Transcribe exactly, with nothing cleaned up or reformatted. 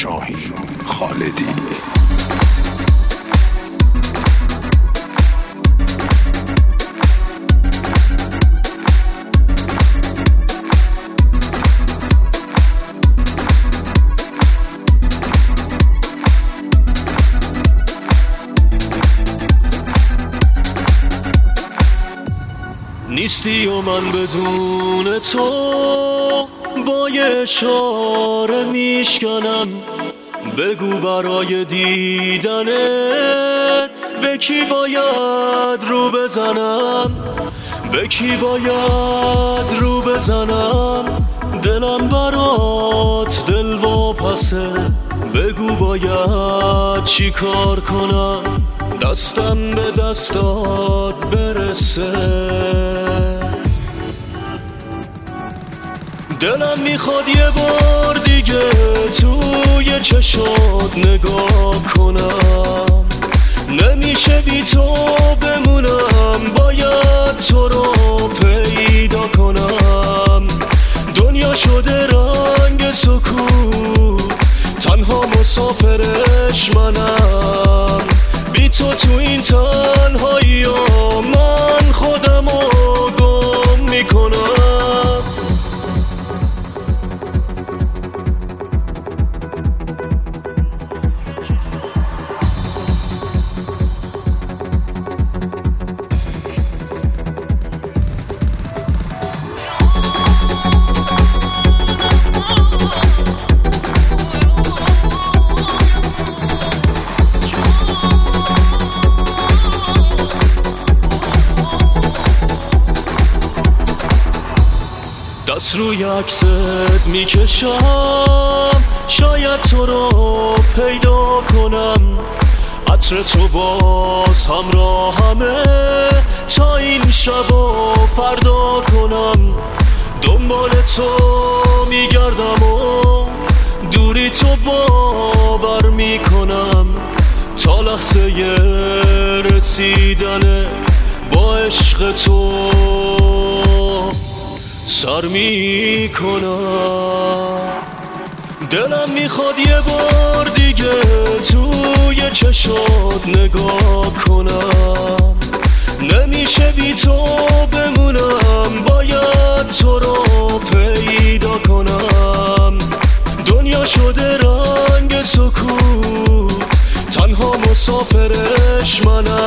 شاهین خالدی. نیستی و من بدون تو با یه اشاره میشکنم. بگو برای دیدنت به کی باید رو بزنم، به کی باید رو بزنم. دلم برات دل واپسه، بگو باید چی کار کنم دستم به دستات برسه. دلم میخواد یه بار دیگه توی چشات نگاه کنم. نمیشه بی تو بمونم، باید تو رو پیدا کنم. دنیا شده رنگ سکوت، تنها مسافرش منم. بی تو تو این تنهایی ها من خودم رو گم میکنم. دست روی عکست میکشم، شاید تو رو پیدا کنم. عطر تو باز همراهمه تا این شب و فردا کنم. دنبال تو میگردم و دوری تو باور میکنم. تا لحظه رسیدن با عشق تو سر می کنم. دلم میخواد یه بار دیگه توی چشات نگاه کنم. نمیشه بی تو بمونم، باید تو رو پیدا کنم. دنیا شده رنگ سکوت، تنها مسافرش منم.